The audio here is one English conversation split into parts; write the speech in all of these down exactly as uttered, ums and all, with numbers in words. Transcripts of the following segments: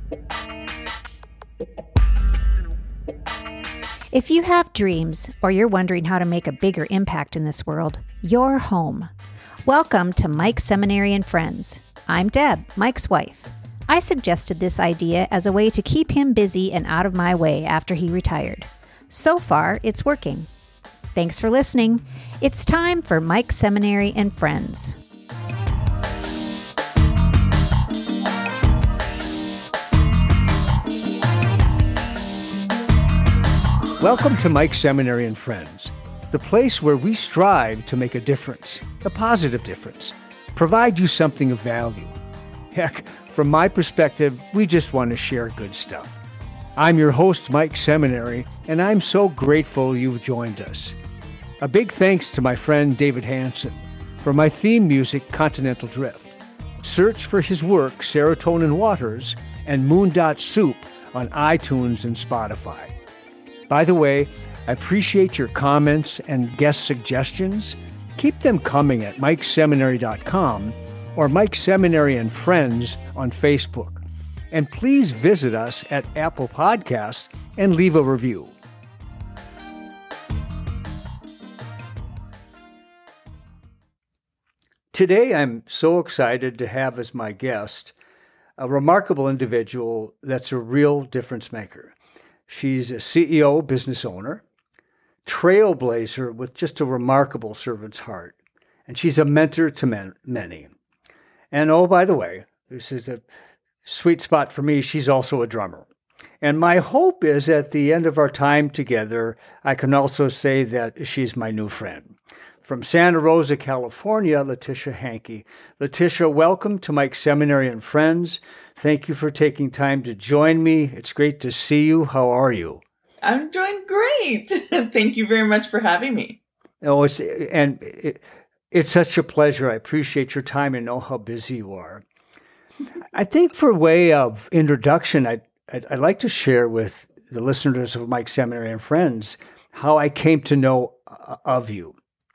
If you have dreams or you're wondering how to make a bigger impact in this world, you're home. Welcome to Mike Seminary and Friends. I'm Deb, Mike's wife. I suggested this idea as a way to keep him busy and out of my way after he retired. So far, it's working. Thanks for listening. It's time for Mike Seminary and Friends. Welcome to Mike Seminary and Friends, the place where we strive to make a difference, a positive difference, provide you something of value. Heck, from my perspective, we just want to share good stuff. I'm your host, Mike Seminary, and I'm so grateful you've joined us. A big thanks to my friend David Hanson for my theme music, Continental Drift. Search for his work, Serotonin Waters, and Moondot Soup on iTunes and Spotify. By the way, I appreciate your comments and guest suggestions. Keep them coming at mike seminary dot com or Mike Seminary and Friends on Facebook. And please visit us at Apple Podcasts and leave a review. Today, I'm so excited to have as my guest a remarkable individual that's a real difference maker. She's a C E O, business owner, trailblazer with just a remarkable servant's heart. And she's a mentor to men, many. And oh, by the way, this is a sweet spot for me. She's also a drummer. And my hope is at the end of our time together, I can also say that she's my new friend. From Santa Rosa, California, Letitia Hankey. Letitia, welcome to Mike Seminary and Friends. Thank you for taking time to join me. It's great to see you. How are you? I'm doing great. Thank you very much for having me. Oh, it's, and it, it's such a pleasure. I appreciate your time and know how busy you are. I think for way of introduction, I'd, I'd, I'd like to share with the listeners of Mike Seminary and Friends how I came to know uh, of you.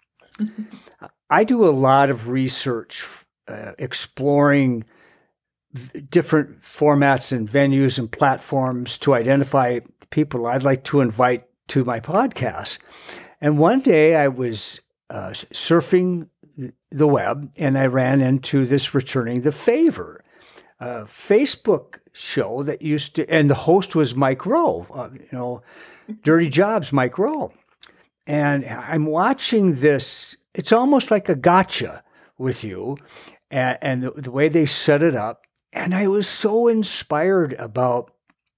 I do a lot of research uh, exploring different formats and venues and platforms to identify people I'd like to invite to my podcast. And one day I was uh, surfing the web and I ran into this Returning the Favor uh, Facebook show that used to, and the host was Mike Rowe, uh, you know, Dirty Jobs, Mike Rowe. And I'm watching this, it's almost like a gotcha with you and, and the, the way they set it up. And I was so inspired about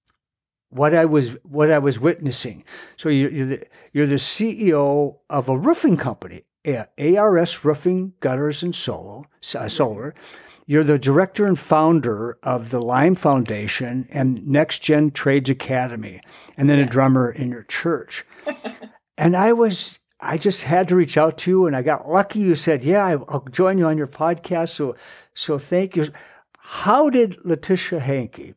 what I was what I was witnessing. So you, you're, the, you're the C E O of a roofing company, A R S Roofing, Gutters and Solo, uh, Solar. You're the director and founder of the Lime Foundation and Next Gen Trades Academy, and then yeah. a drummer in your church. And I was, I just had to reach out to you, and I got lucky. You said, yeah, I'll join you on your podcast. So, so thank you. How did Letitia Hankey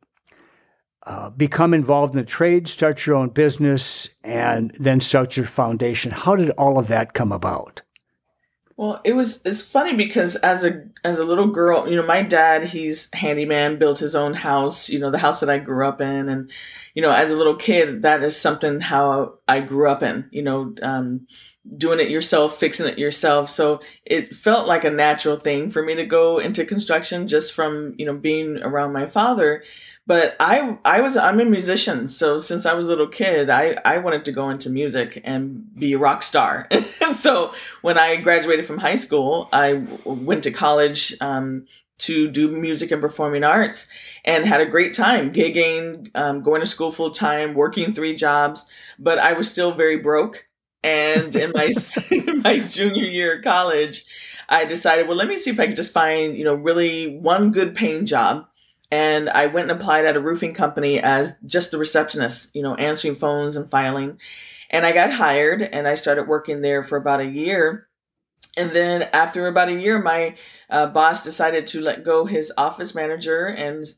uh, become involved in the trade, start your own business, and then start your foundation? How did all of that come about? Well, it was, it's funny because as a, as a little girl, you know, my dad, he's handyman, built his own house, you know, the house that I grew up in. And, you know, as a little kid, that is something how I grew up in, you know, um, doing it yourself, fixing it yourself. So it felt like a natural thing for me to go into construction just from, you know, being around my father. But I, I was, I'm a musician. So since I was a little kid, I, I wanted to go into music and be a rock star. And so when I graduated from high school, I w- went to college, um, to do music and performing arts and had a great time gigging, um, going to school full time, working three jobs, but I was still very broke. And in my, in my junior year of college, I decided, well, let me see if I could just find, you know, really one good paying job. And I went and applied at a roofing company as just the receptionist, you know, answering phones and filing. And I got hired and I started working there for about a year. And then after about a year, my uh, boss decided to let go his office manager and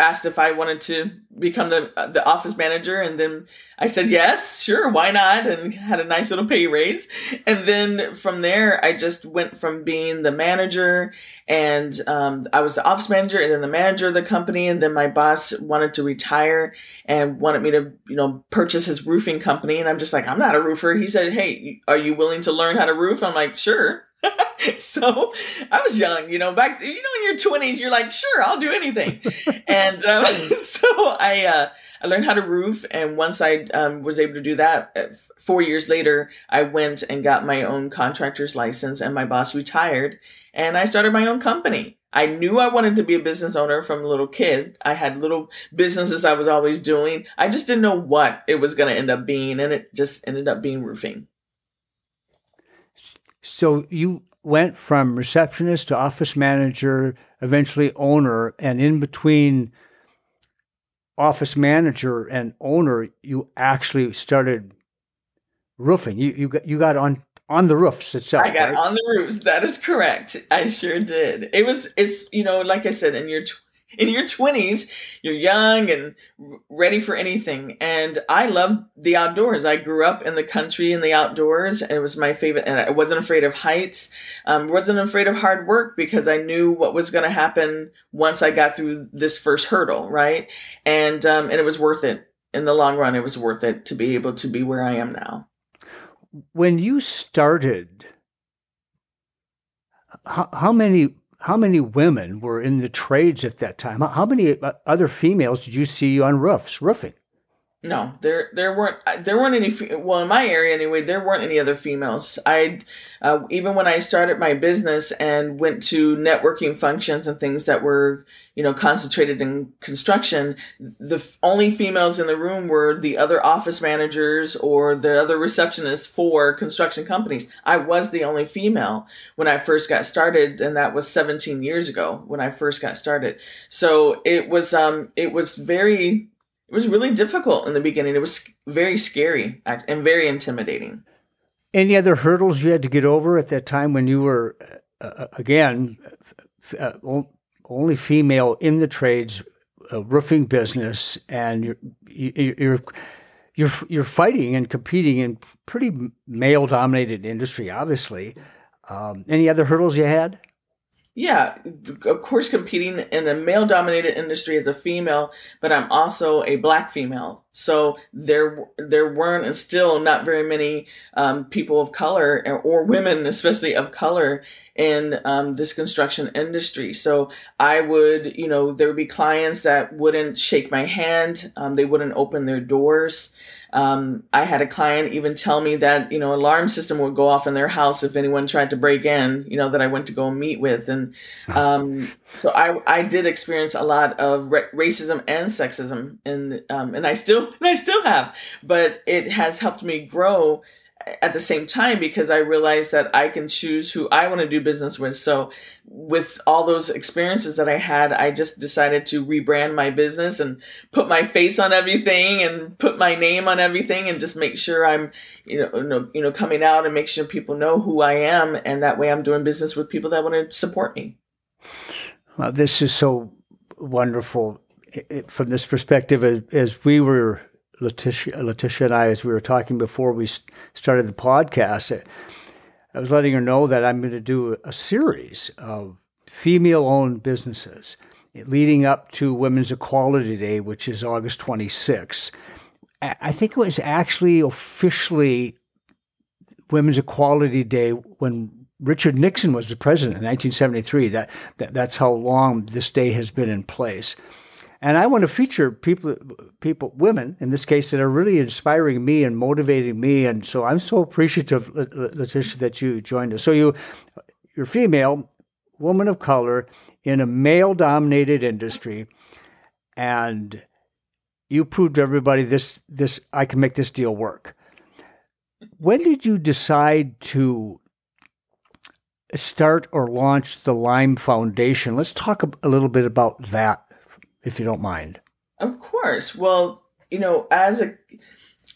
asked if I wanted to become the the office manager, and then I said yes, sure, why not, and had a nice little pay raise. And then from there, I just went from being the manager, and um, I was the office manager, and then the manager of the company, and then my boss wanted to retire and wanted me to, you know, purchase his roofing company, and I'm just like, I'm not a roofer. He said, hey, are you willing to learn how to roof? I'm like, sure. So I was young, you know, back, you know, in your twenties, you're like, sure, I'll do anything. And um, so I uh, I learned how to roof. And once I um, was able to do that, uh, four years later, I went and got my own contractor's license, and my boss retired, and I started my own company. I knew I wanted to be a business owner from a little kid. I had little businesses I was always doing. I just didn't know what it was going to end up being. And it just ended up being roofing. So you went from receptionist to office manager, eventually owner, and in between office manager and owner, you actually started roofing. You you got you got on on the roofs itself. I got right? on the roofs. That is correct. I sure did. It was it's you know, like I said, in your tw- in your twenties, you're young and ready for anything. And I loved the outdoors. I grew up in the country in the outdoors, and it was my favorite. And I wasn't afraid of heights. Um, wasn't afraid of hard work because I knew what was going to happen once I got through this first hurdle, right? And um, and it was worth it. In the long run, it was worth it to be able to be where I am now. When you started, how, how many how many women were in the trades at that time? How, how many other females did you see on roofs, roofing? No, there there weren't there weren't any. Well, in my area anyway, there weren't any other females. I uh, even when I started my business and went to networking functions and things that were, you know, concentrated in construction, the f- only females in the room were the other office managers or the other receptionists for construction companies. I was the only female when I first got started, and that was seventeen years ago when I first got started. So it was um it was very. It was really difficult in the beginning. It was very scary and very intimidating. Any other hurdles you had to get over at that time when you were, uh, again, uh, only female in the trades, uh, roofing business, and you're, you're you're you're fighting and competing in pretty male-dominated industry, obviously. Um, any other hurdles you had? Yeah, of course, competing in a male-dominated industry as a female, but I'm also a Black female. So there, there weren't and still not very many um, people of color or, or women, especially of color, in um, this construction industry. So I would, you know, there would be clients that wouldn't shake my hand. Um, they wouldn't open their doors. Um, I had a client even tell me that, you know, alarm system would go off in their house if anyone tried to break in, you know, that I went to go meet with. And um, so I, I did experience a lot of ra- racism and sexism, and um, and I still and I still have, but it has helped me grow at the same time because I realized that I can choose who I want to do business with. So with all those experiences that I had, I just decided to rebrand my business and put my face on everything and put my name on everything and just make sure I'm, you know, you know, coming out and make sure people know who I am. And that way I'm doing business with people that want to support me. Well, this is so wonderful it, from this perspective. As, as we were Letitia, Letitia and I, as we were talking before we started the podcast, I was letting her know that I'm going to do a series of female-owned businesses leading up to Women's Equality Day, which is August twenty-sixth. I think it was actually officially Women's Equality Day when Richard Nixon was the president in nineteen seventy-three. That, that that's how long this day has been in place. And I want to feature people, people, women in this case, that are really inspiring me and motivating me. And so I'm so appreciative, Letitia, that you joined us. So you, you're female, woman of color in a male-dominated industry, and you proved to everybody this, this I can make this deal work. When did you decide to start or launch the Lime Foundation? Let's talk a little bit about that, if you don't mind. Of course. Well, you know, as a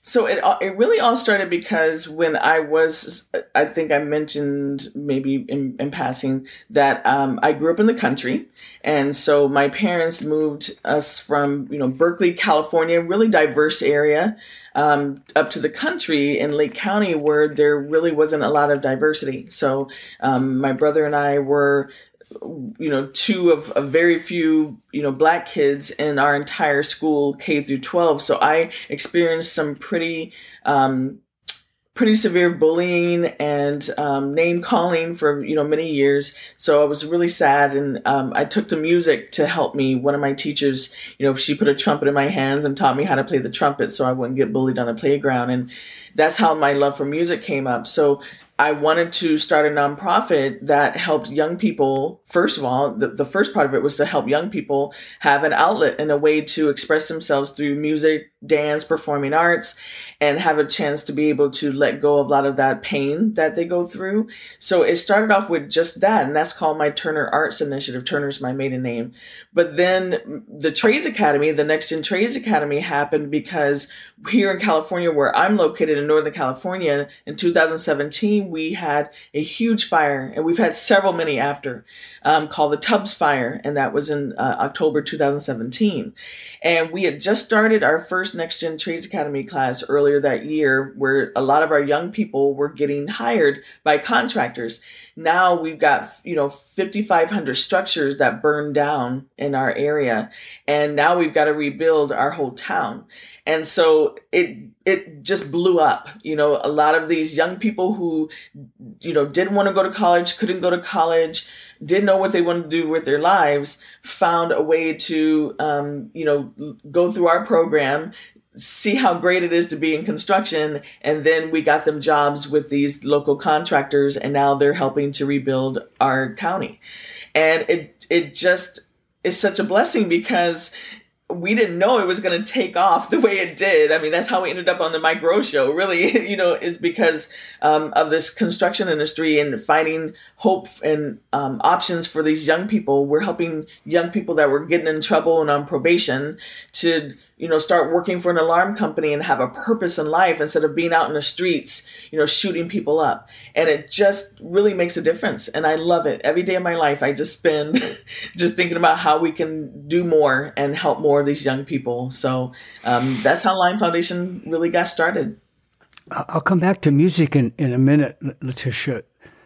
So it it really all started because when I was, I think I mentioned maybe in, in passing that um, I grew up in the country. And so my parents moved us from, you know, Berkeley, California, really diverse area, um, up to the country in Lake County where there really wasn't a lot of diversity. So um, my brother and I were you know, two of, of very few, you know, Black kids in our entire school, K through twelve. So I experienced some pretty, um, pretty severe bullying and um, name calling for, you know, many years. So I was really sad. And um, I took to music to help me. One of my teachers, you know, she put a trumpet in my hands and taught me how to play the trumpet so I wouldn't get bullied on the playground. And that's how my love for music came up. So I wanted to start a nonprofit that helped young people. First of all, the, the first part of it was to help young people have an outlet and a way to express themselves through music, dance, performing arts, and have a chance to be able to let go of a lot of that pain that they go through. So it started off with just that, and that's called my Turner Arts Initiative. Turner's my maiden name. But then the Trades Academy, the Next Gen Trades Academy happened because here in California, where I'm located in Northern California, in two thousand seventeen, we had a huge fire, and we've had several many after, um, called the Tubbs Fire, and that was in uh, October two thousand seventeen. And we had just started our first Next Gen Trades Academy class earlier that year, where a lot of our young people were getting hired by contractors. Now we've got, you know, fifty-five hundred structures that burned down in our area, and now we've got to rebuild our whole town. And so it it just blew up. You know, a lot of these young people who, you know, didn't want to go to college, couldn't go to college, didn't know what they wanted to do with their lives, found a way to, um, you know, go through our program, see how great it is to be in construction. And then we got them jobs with these local contractors, and now they're helping to rebuild our county. And it it just is such a blessing because we didn't know it was going to take off the way it did. I mean, that's how we ended up on the Mike Rowe Show, really, you know, is because um, of this construction industry and finding hope and um, options for these young people. We're helping young people that were getting in trouble and on probation to, you know, start working for an alarm company and have a purpose in life instead of being out in the streets, you know, shooting people up. And it just really makes a difference. And I love it. Every day of my life, I just spend just thinking about how we can do more and help more of these young people. So um, that's how Lime Foundation really got started. I'll come back to music in, in a minute, Letitia.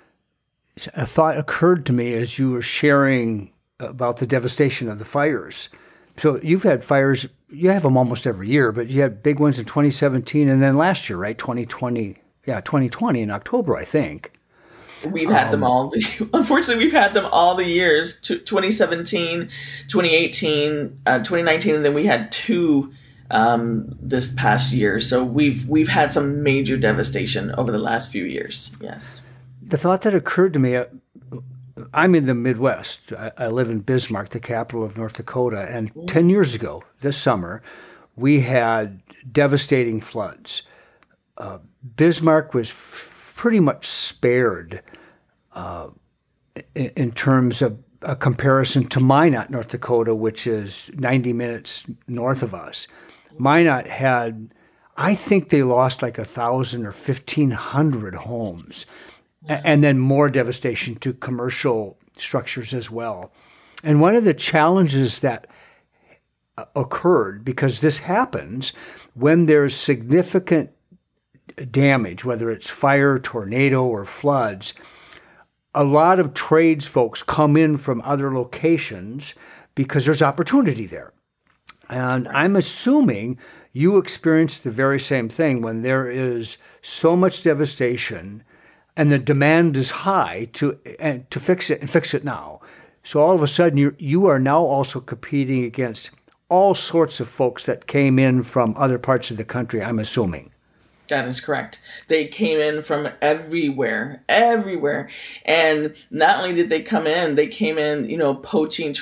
A thought occurred to me as you were sharing about the devastation of the fires. So you've had fires, you have them almost every year, but you had big ones in twenty seventeen and then last year, right? twenty twenty, yeah, twenty twenty in October, I think. We've had um, them all. Unfortunately, we've had them all the years, twenty seventeen, twenty eighteen, uh, twenty nineteen, and then we had two um, this past year. So we've we've had some major devastation over the last few years, yes. The thought that occurred to me, uh, I'm in the Midwest. I, I live in Bismarck, the capital of North Dakota. And mm-hmm. ten years ago, this summer, we had devastating floods. Uh, Bismarck was f- pretty much spared uh, in, in terms of a comparison to Minot, North Dakota, which is ninety minutes north of us. Minot had, I think they lost like one thousand or fifteen hundred homes. And then more devastation to commercial structures as well. And one of the challenges that occurred, because this happens when there's significant damage, whether it's fire, tornado, or floods, a lot of trades folks come in from other locations because there's opportunity there. And I'm assuming you experienced the very same thing when there is so much devastation and the demand is high to and to fix it and fix it now. So all of a sudden, you you are now also competing against all sorts of folks that came in from other parts of the country, I'm assuming. That is correct. They came in from everywhere, everywhere. And not only did they come in, they came in, you know, poaching, trying to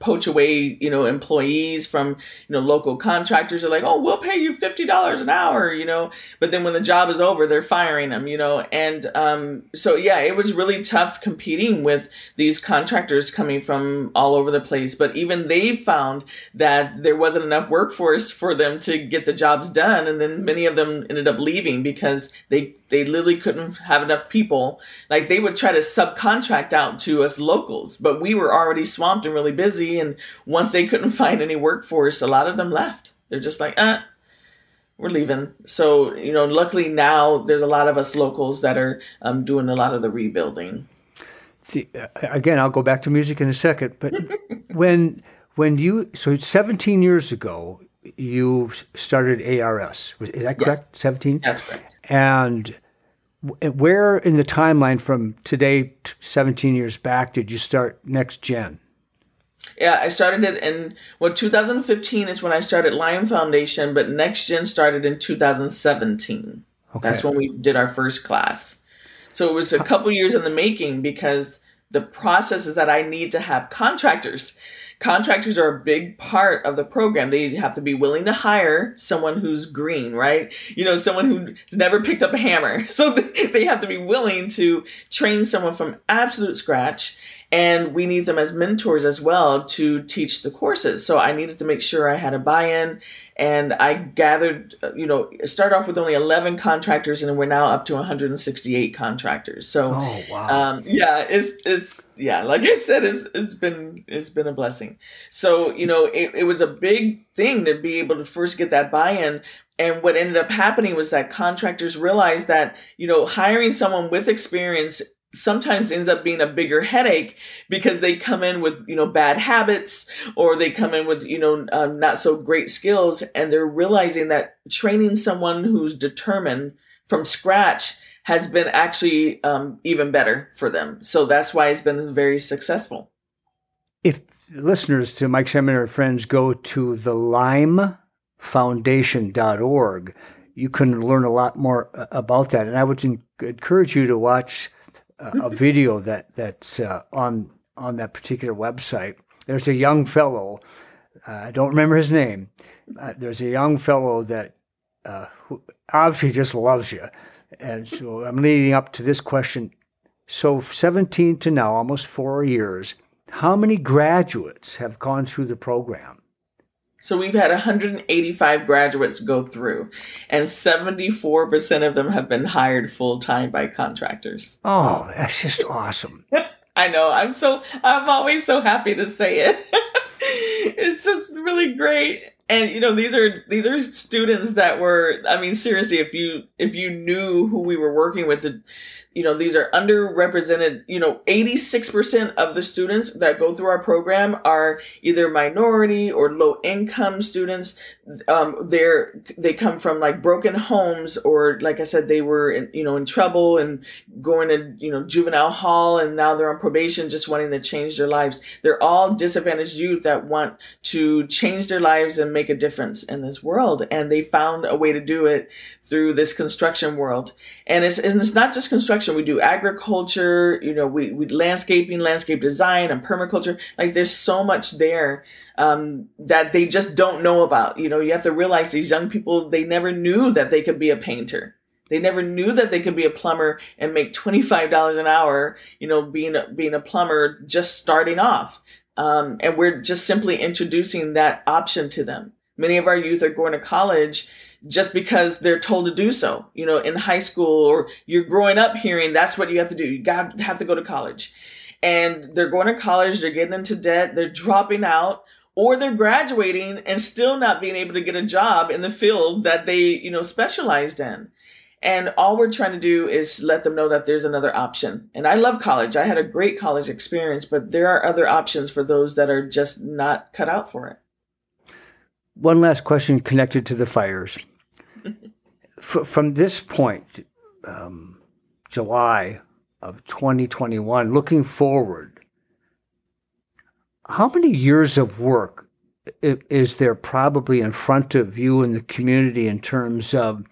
poach away, you know, employees from, you know, local contractors. Are like, oh, we'll pay you fifty dollars an hour, you know, but then when the job is over, they're firing them, you know. And um, so, yeah, it was really tough competing with these contractors coming from all over the place. But even they found that there wasn't enough workforce for them to get the jobs done. And then many of them ended up leaving because they they literally couldn't have enough people. Like they would try to subcontract out to us locals, but we were already swamped and really busy. And once they couldn't find any workforce, a lot of them left. They're just like, uh, we're leaving. So, you know, luckily now there's a lot of us locals that are um, doing a lot of the rebuilding. See, again, I'll go back to music in a second, but when, when you, so seventeen years ago, you started A R S. Is that correct? Yes. seventeen? That's correct. And where in the timeline from today, seventeen years back, did you start Next Gen? Yeah, I started it in, well, two thousand fifteen is when I started Lion Foundation, but Next Gen started in two thousand seventeen. Okay. That's when we did our first class. So it was a couple years in the making because the process is that I need to have contractors. Contractors are a big part of the program. They have to be willing to hire someone who's green, right? You know, someone who's never picked up a hammer. So they have to be willing to train someone from absolute scratch. And we need them as mentors as well to teach the courses. So I needed to make sure I had a buy-in. And I gathered, you know, start off with only eleven contractors, and we're now up to one hundred sixty-eight contractors. So, oh, wow. um, yeah, it's it's yeah, like I said, it's it's been it's been a blessing. So, you know, it, it was a big thing to be able to first get that buy-in. And what ended up happening was that contractors realized that, you know, hiring someone with experience sometimes ends up being a bigger headache because they come in with, you know, bad habits, or they come in with, you know, uh, not so great skills. And they're realizing that training someone who's determined from scratch has been actually um, even better for them. So that's why it's been very successful. If listeners to Mike Seminary Friends go to the lime foundation dot org, you can learn a lot more about that. And I would encourage you to watch a video that that's uh, on on that particular website. There's a young fellow, uh, I don't remember his name. Uh, there's a young fellow that uh, who obviously just loves you. And so I'm leading up to this question. So seventeen to now, almost four years, how many graduates have gone through the program? So we've had one hundred eighty-five graduates go through, and seventy-four percent of them have been hired full-time by contractors. Oh, that's just awesome. I know. I'm so, I'm always so happy to say it. It's just really great. And, you know, these are, these are students that were, I mean, seriously, if you, if you knew who we were working with, the, you know, these are underrepresented, you know, eighty-six percent of the students that go through our program are either minority or low income students. Um, they're, they come from like broken homes, or like I said, they were, in, you know, in trouble and going to, you know, juvenile hall, and now they're on probation, just wanting to change their lives. They're all disadvantaged youth that want to change their lives and make a difference in this world. And they found a way to do it through this construction world. And it's, and it's not just construction. We do agriculture, you know, we, we landscaping, landscape design, and permaculture. Like there's so much there um, that they just don't know about. You know, you have to realize these young people, they never knew that they could be a painter. They never knew that they could be a plumber and make twenty-five dollars an hour, you know, being a, being a plumber, just starting off. Um, and we're just simply introducing that option to them. Many of our youth are going to college just because they're told to do so, you know, in high school, or you're growing up hearing that's what you have to do. You got have to go to college, and they're going to college. They're getting into debt. They're dropping out, or they're graduating and still not being able to get a job in the field that they, you know, specialized in. And all we're trying to do is let them know that there's another option. And I love college. I had a great college experience, but there are other options for those that are just not cut out for it. One last question connected to the fires. F- from this point, um, July of twenty twenty-one, looking forward, how many years of work is there probably in front of you and the community in terms of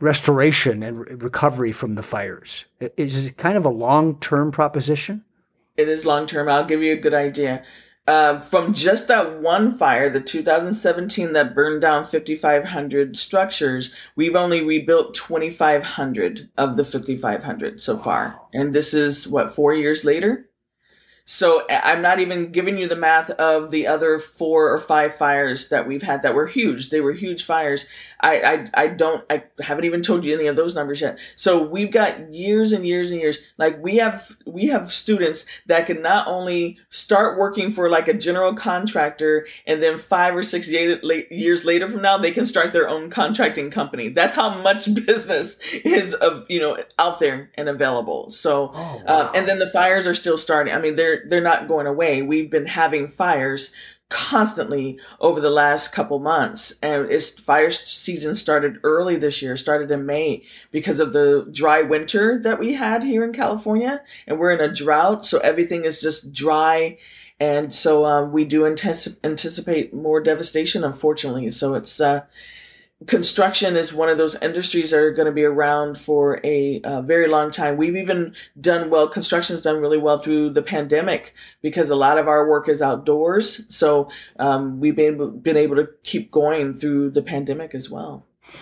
restoration and recovery from the fires? Is it kind of a long-term proposition? It is long term. I'll give you a good idea. Uh, from just that one fire, the two thousand seventeen that burned down fifty-five hundred structures, we've only rebuilt twenty-five hundred of the fifty-five hundred so far. And this is what, four years later? So I'm not even giving you the math of the other four or five fires that we've had that were huge. They were huge fires. I, I, I don't, I haven't even told you any of those numbers yet. So we've got years and years and years. Like we have, we have students that can not only start working for like a general contractor, and then five or six years later from now, they can start their own contracting company. That's how much business is of, you know, out there and available. So, oh, wow. uh, and then the fires are still starting. I mean, they're, they're not going away. We've been having fires constantly over the last couple months, and it's fire season started early this year, started in May because of the dry winter that we had here in California, and we're in a drought, so everything is just dry, and so um, we do anticip- anticipate more devastation, unfortunately. So it's uh, construction is one of those industries that are going to be around for a uh, very long time. We've even done well. Construction's done really well through the pandemic because a lot of our work is outdoors. So um, we've been, been able to keep going through the pandemic as well.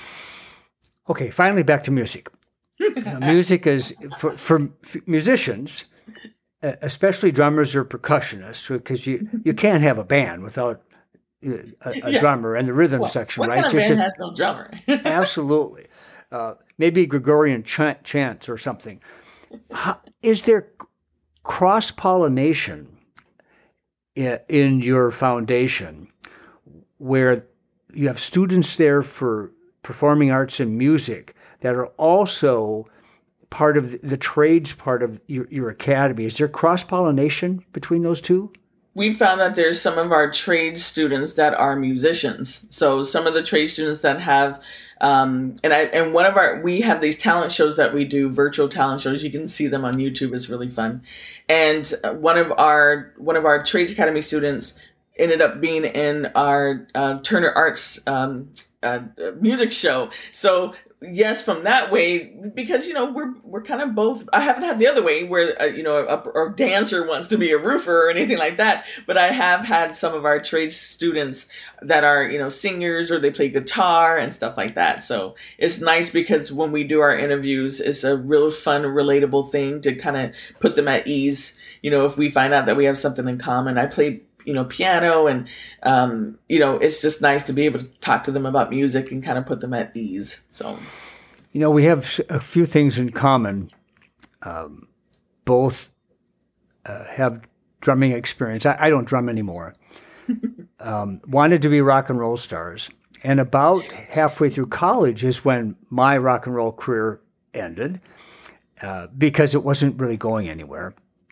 Okay, finally back to music. uh, music is, for, for musicians, especially drummers or percussionists, because you, you can't have a band without A, a yeah. drummer and the rhythm what, section, what right? What kind of band has no drummer? Absolutely. Uh, maybe Gregorian ch- chants or something. How, is there cross-pollination in, in your foundation where you have students there for performing arts and music that are also part of the, the trades part of your, your academy? Is there cross-pollination between those two? We found that there's some of our trade students that are musicians. So some of the trade students that have, um, and I, and one of our, we have these talent shows that we do, virtual talent shows. You can see them on YouTube. It's really fun. And one of our, one of our Trades Academy students ended up being in our uh, Turner Arts um, uh, music show. So yes, from that way, because, you know, we're we're kind of both. I haven't had the other way where, uh, you know, a, a dancer wants to be a roofer or anything like that. But I have had some of our trade students that are, you know, singers or they play guitar and stuff like that. So it's nice because when we do our interviews, it's a real fun, relatable thing to kind of put them at ease. You know, if we find out that we have something in common. I play, you know, piano, and, um, you know, it's just nice to be able to talk to them about music and kind of put them at ease. So, you know, we have a few things in common. Um, both uh, have drumming experience. I, I don't drum anymore. um, wanted to be rock and roll stars. And about halfway through college is when my rock and roll career ended uh, because it wasn't really going anywhere.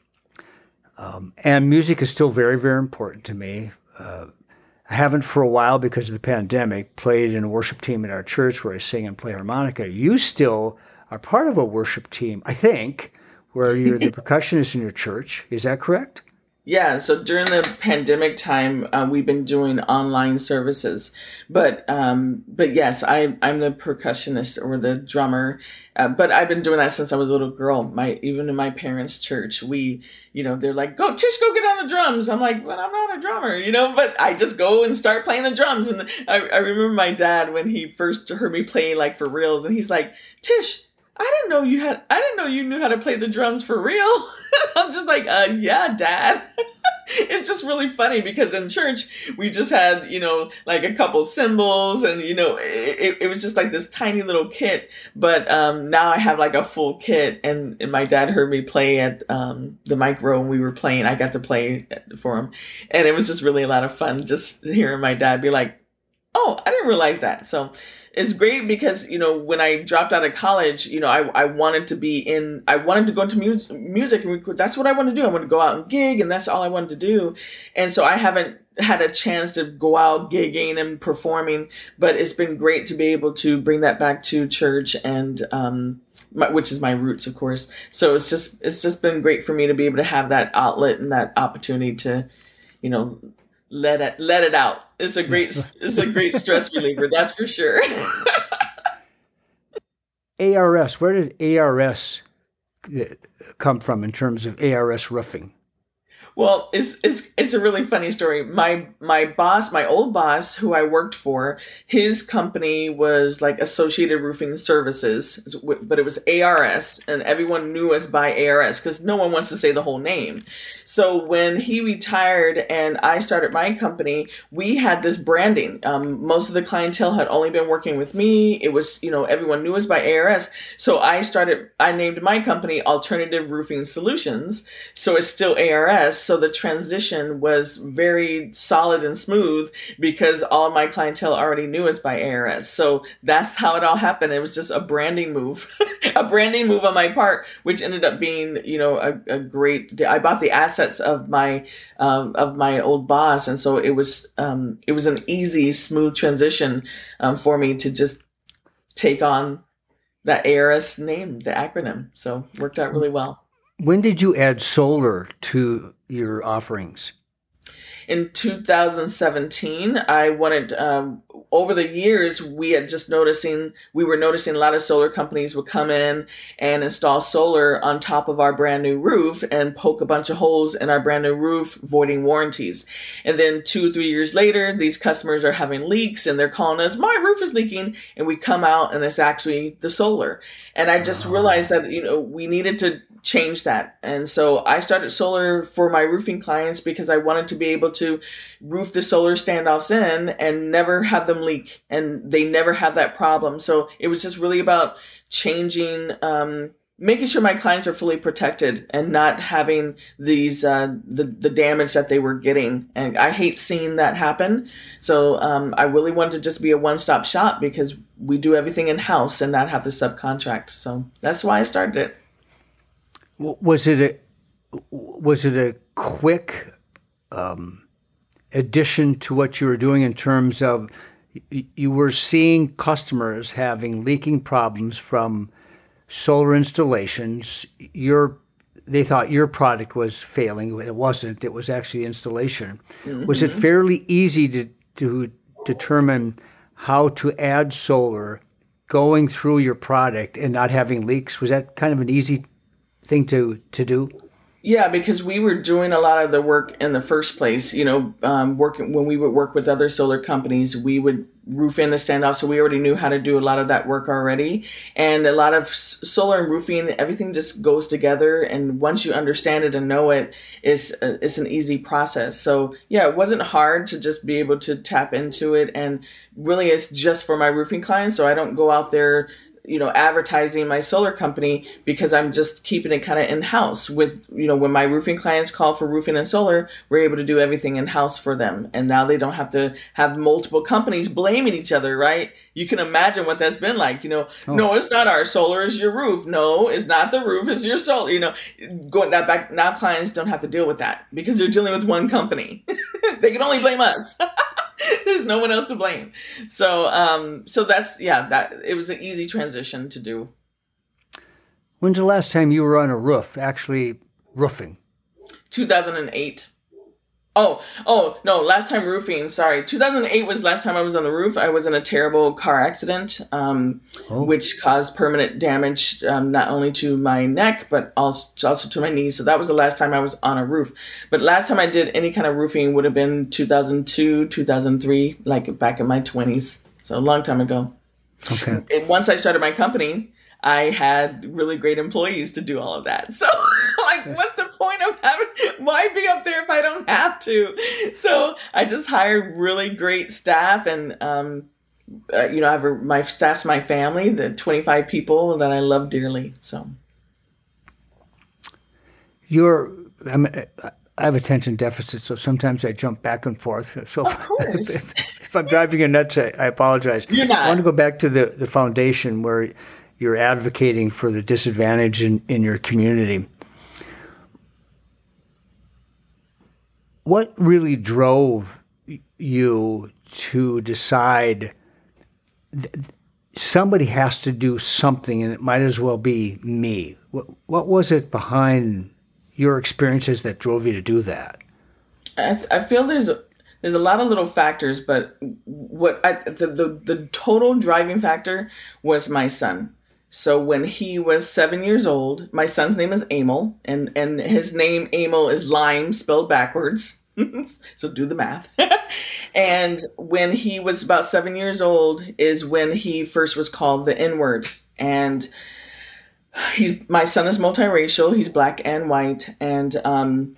Um, and music is still very, very important to me. Uh, I haven't for a while because of the pandemic played in a worship team at our church where I sing and play harmonica. You still are part of a worship team, I think, where you're the percussionist in your church. Is that correct? Yeah, so during the pandemic time, uh, we've been doing online services, but um, but yes, I I'm the percussionist or the drummer, uh, but I've been doing that since I was a little girl. My even in my parents' church, we you know they're like, go Tish, go get on the drums. I'm like, well, I'm not a drummer, you know, but I just go and start playing the drums. And I, I remember my dad when he first heard me playing like for reals, and he's like, Tish, I didn't know you had, I didn't know you knew how to play the drums for real. I'm just like, uh, yeah, Dad. It's just really funny because in church, we just had, you know, like a couple cymbals and, you know, it, it was just like this tiny little kit. But um, now I have like a full kit, and, and my dad heard me play at um, the micro and we were playing. I got to play for him. And it was just really a lot of fun just hearing my dad be like, oh, I didn't realize that. So it's great because, you know, when I dropped out of college, you know, I, I wanted to be in, I wanted to go into mu- music. That's what I wanted to do. I wanted to go out and gig, and that's all I wanted to do. And so I haven't had a chance to go out gigging and performing, but it's been great to be able to bring that back to church and, um, my, which is my roots, of course. So it's just, it's just been great for me to be able to have that outlet and that opportunity to, you know, let it, let it out. It's a great, it's a great stress reliever. That's for sure. A R S, where did A R S come from in terms of A R S roofing? Well, it's it's it's a really funny story. My my boss, my old boss, who I worked for, his company was like Associated Roofing Services, but it was A R S, and everyone knew us by A R S because no one wants to say the whole name. So when he retired and I started my company, we had this branding. Um, most of the clientele had only been working with me. It was, you know, everyone knew us by A R S. So I started, I named my company Alternative Roofing Solutions. So it's still A R S. So the transition was very solid and smooth because all of my clientele already knew us by A R S. So that's how it all happened. It was just a branding move, a branding move on my part, which ended up being, you know, a, a great, I bought the assets of my, um, of my old boss. And so it was, um, it was an easy, smooth transition, um, for me to just take on that A R S name, the acronym. So it worked out really well. When did you add solar to your offerings? In two thousand seventeen, I wanted, um, over the years, we had just noticing, we were noticing a lot of solar companies would come in and install solar on top of our brand new roof and poke a bunch of holes in our brand new roof, voiding warranties. And then two or three years later, these customers are having leaks and they're calling us, my roof is leaking. And we come out and it's actually the solar. And I just realized that, you know, we needed to change that. And so I started solar for my roofing clients because I wanted to be able to roof the solar standoffs in and never have them leak. And they never have that problem. So it was just really about changing, um, making sure my clients are fully protected and not having these, uh, the, the damage that they were getting. And I hate seeing that happen. So, um, I really wanted to just be a one-stop shop because we do everything in-house and not have to subcontract. So that's why I started it. Was it a was it a quick um, addition to what you were doing in terms of y- you were seeing customers having leaking problems from solar installations? Your they thought your product was failing. It wasn't. It was actually the installation. Mm-hmm. Was it fairly easy to to determine how to add solar going through your product and not having leaks? Was that kind of an easy thing to, to do? Yeah, because we were doing a lot of the work in the first place. You know, um, working when we would work with other solar companies, we would roof in the standoff. So we already knew how to do a lot of that work already. And a lot of s- solar and roofing, everything just goes together. And once you understand it and know it, it's, uh, it's an easy process. So yeah, it wasn't hard to just be able to tap into it. And really it's just for my roofing clients. So I don't go out there, you know, advertising my solar company because I'm just keeping it kind of in-house with, you know, when my roofing clients call for roofing and solar, we're able to do everything in-house for them. And now they don't have to have multiple companies blaming each other, right? You can imagine what that's been like, you know, oh. No, it's not our solar, it's your roof. No, it's not the roof, it's your solar, you know, going that back. Now clients don't have to deal with that because they're dealing with one company. They can only blame us. There's no one else to blame. So, um, so that's, yeah, that it was an easy transition to do. When's the last time you were on a roof, actually roofing? two thousand eight. Oh, oh, no, last time roofing, sorry. two thousand eight was last time I was on the roof. I was in a terrible car accident, um, oh. which caused permanent damage, um, not only to my neck, but also, also to my knees. So that was the last time I was on a roof. But last time I did any kind of roofing would have been two thousand two, two thousand three, like back in my twenties. So a long time ago. Okay. And once I started my company, I had really great employees to do all of that. So like, what's the point of having, why be up there if I don't have to? So I just hired really great staff and, um, uh, you know, I have a, my staff's my family, the twenty-five people that I love dearly. So. You're, I mean, I have attention deficit, so sometimes I jump back and forth. So of course. if, if I'm driving you nuts, I, I apologize. You're not. I want to go back to the, the foundation where you're advocating for the disadvantaged in, in your community. What really drove you to decide th- somebody has to do something and it might as well be me? What, what was it behind your experiences that drove you to do that? I, th- I feel there's a, there's a lot of little factors, but what I, the, the, the total driving factor was my son. So when he was seven years old, my son's name is Emil, and, and his name Emil is lime spelled backwards. So do the math. And when he was about seven years old is when he first was called the N-word. And he's my son is multiracial. He's black and white. And um,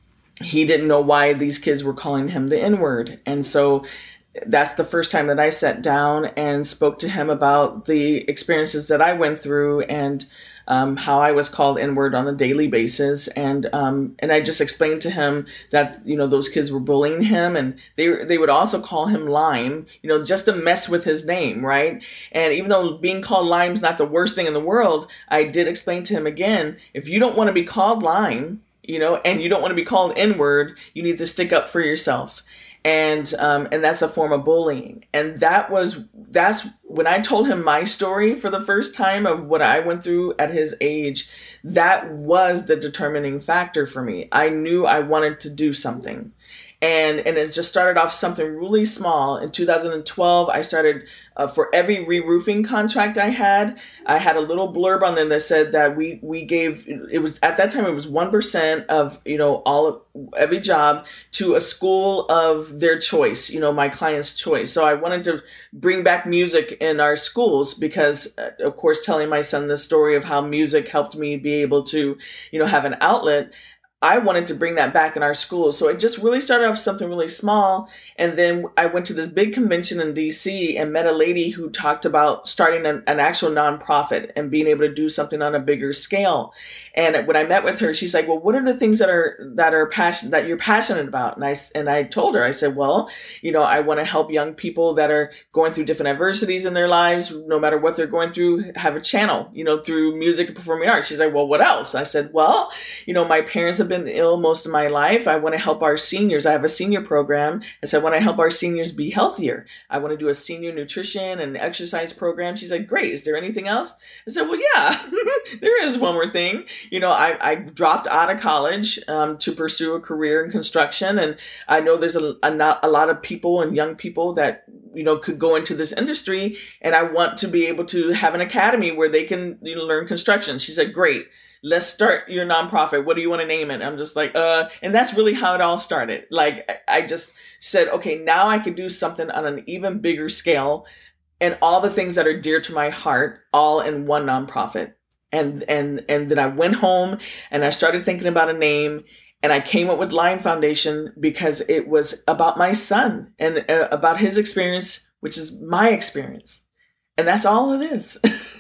he didn't know why these kids were calling him the N-word. And so that's the first time that I sat down and spoke to him about the experiences that I went through and um, how I was called N-word on a daily basis. And um, and I just explained to him that, you know, those kids were bullying him, and they they would also call him Lime, you know, just to mess with his name, right? And even though being called Lime's not the worst thing in the world, I did explain to him again, if you don't want to be called Lime, you know, and you don't want to be called N-word, you need to stick up for yourself. And um, and that's a form of bullying. And that was that's when I told him my story for the first time of what I went through at his age. That was the determining factor for me. I knew I wanted to do something. And and it just started off something really small. In two thousand twelve, I started, uh, for every re-roofing contract I had, I had a little blurb on them that said that we we gave, it was, at that time, it was one percent of, you know, all of, every job to a school of their choice, you know, my client's choice. So I wanted to bring back music in our schools because, uh, of course, telling my son the story of how music helped me be able to, you know, have an outlet. I wanted to bring that back in our schools. So it just really started off something really small. And then I went to this big convention in D C and met a lady who talked about starting an, an actual nonprofit and being able to do something on a bigger scale. And when I met with her, she's like, well, what are the things that are, that are passion, that you're passionate about? And I, and I told her, I said, well, you know, I want to help young people that are going through different adversities in their lives, no matter what they're going through, have a channel, you know, through music and performing arts. She's like, well, what else? I said, well, you know, my parents have been ill most of my life. I want to help our seniors. I have a senior program. And so I want to help our seniors be healthier. I want to do a senior nutrition and exercise program. She's like, great. Is there anything else? I said, well, yeah, there is one more thing. You know, I, I dropped out of college um, to pursue a career in construction. And I know there's a, a, not, a lot of people and young people that, you know, could go into this industry. And I want to be able to have an academy where they can, you know, learn construction. She said, great. Let's start your nonprofit. What do you want to name it? I'm just like, uh, and that's really how it all started. Like, I just said, okay, now I can do something on an even bigger scale and all the things that are dear to my heart, all in one nonprofit. And, and, and then I went home and I started thinking about a name, and I came up with Lime Foundation because it was about my son and uh, about his experience, which is my experience. And that's all it is.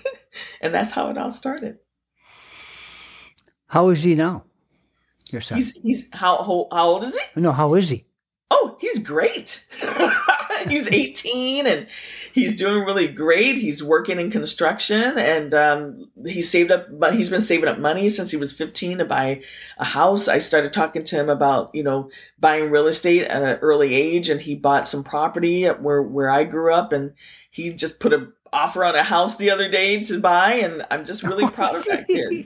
And that's how it all started. How is he now, your son? He's, he's how, how how old is he? No, how is he? Oh, he's great. He's eighteen and he's doing really great. He's working in construction, and um, he saved up, but he's been saving up money since he was fifteen to buy a house. I started talking to him about, you know, buying real estate at an early age, and he bought some property where where I grew up, and he just put a offer on a house the other day to buy, and I'm just really proud of that kid.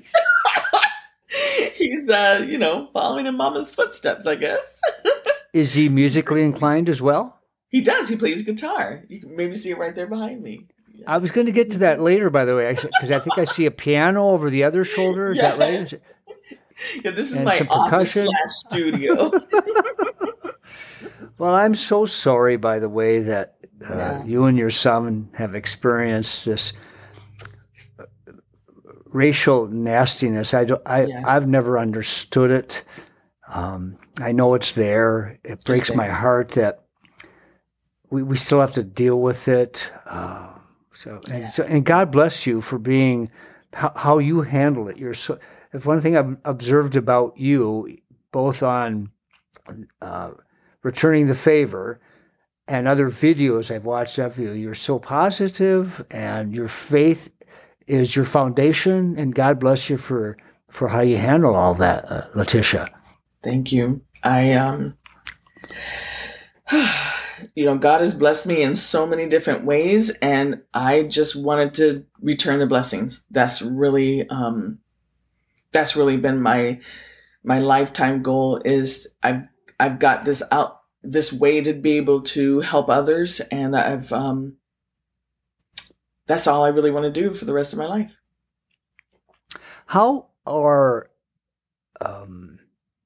He's, uh, you know, following in mama's footsteps, I guess. Is he musically inclined as well? He does. He plays guitar. You can maybe see it right there behind me. Yeah. I was going to get to that later, by the way, because I think I see a piano over the other shoulder. Is yeah. that right? Is it... Yeah, this is and my office slash studio. Well, I'm so sorry, by the way, that uh, yeah. you and your son have experienced this racial nastiness. I don't, I, Yes. I've never understood it. Um, I know it's there. It breaks there. my heart that we, we still have to deal with it. Uh, so, and, Yeah. so, and God bless you for being how, how you handle it. You're so. If one thing I've observed about you, both on uh, returning the favor and other videos I've watched of you, you're so positive, and your faith is your foundation, and God bless you for, for how you handle all that, uh, Letitia. Thank you. I, um, you know, God has blessed me in so many different ways, and I just wanted to return the blessings. That's really, um, that's really been my, my lifetime goal. Is I've, I've got this out, this way to be able to help others. And I've, um, that's all I really want to do for the rest of my life. How are um,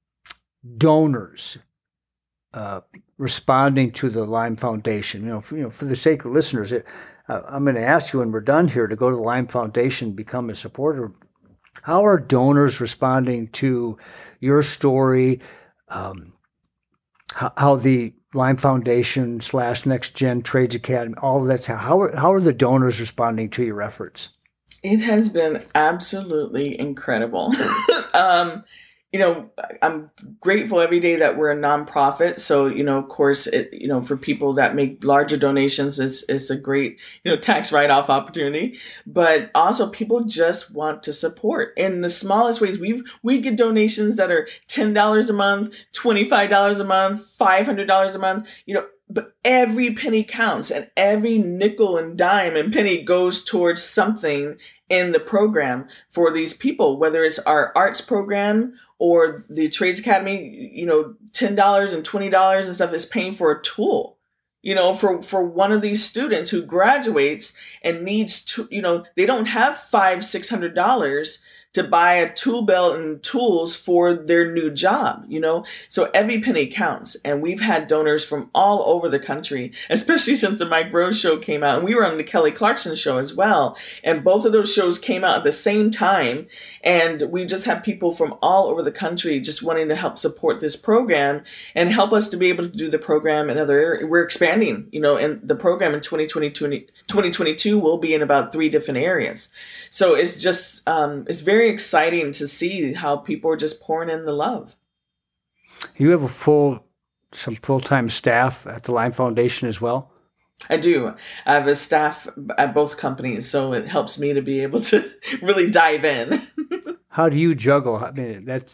donors uh, responding to the Lime Foundation? You know, for, you know, for the sake of listeners, it, uh, I'm going to ask you when we're done here to go to the Lime Foundation, become a supporter. How are donors responding to your story? Um, how, how the Lime Foundation slash Next Gen Trades Academy, all of that's how, how are, how are the donors responding to your efforts? It has been absolutely incredible. um, you know, I'm grateful every day that we're a nonprofit. So, you know, of course, it, you know, for people that make larger donations, it's, it's a great, you know, tax write-off opportunity. But also people just want to support in the smallest ways. We we get donations that are ten dollars a month, twenty-five dollars a month, five hundred dollars a month, you know, but every penny counts, and every nickel and dime and penny goes towards something in the program for these people, whether it's our arts program or the Trades Academy. You know, ten dollars and twenty dollars and stuff is paying for a tool, you know, for, for one of these students who graduates and needs to, you know, they don't have five, six hundred dollars to buy a tool belt and tools for their new job, you know? So every penny counts. And we've had donors from all over the country, especially since the Mike Rose show came out. And we were on the Kelly Clarkson show as well. And both of those shows came out at the same time. And we just have people from all over the country just wanting to help support this program and help us to be able to do the program in other areas. We're expanding, you know, and the program in twenty twenty-two will be in about three different areas. So it's just, um, it's very exciting to see how people are just pouring in the love. You have a full, some full-time staff at the Lime Foundation as well? I do. I have a staff at both companies, so it helps me to be able to really dive in. How do you juggle? I mean, that's,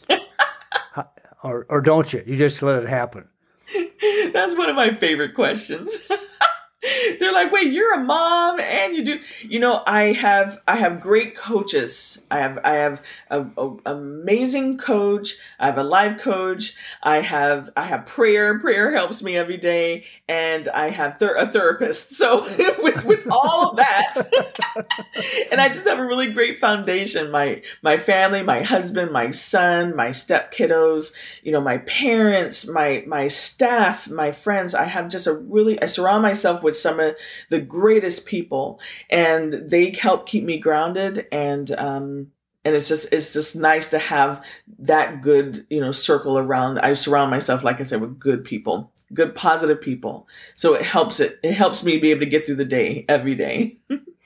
or, or don't you? You just let it happen? That's one of my favorite questions. They're like, wait, you're a mom and you do, you know, I have, I have great coaches. I have, I have an amazing coach. I have a life coach. I have, I have prayer. Prayer helps me every day. And I have ther- a therapist. So with, with all of that, and I just have a really great foundation. My, my family, my husband, my son, my step kiddos, you know, my parents, my, my staff, my friends. I have just a really, I surround myself with some of the greatest people, and they help keep me grounded. And, um, and it's just, it's just nice to have that good, you know, circle around. I surround myself, like I said, with good people, good, positive people. So it helps it, it helps me be able to get through the day every day.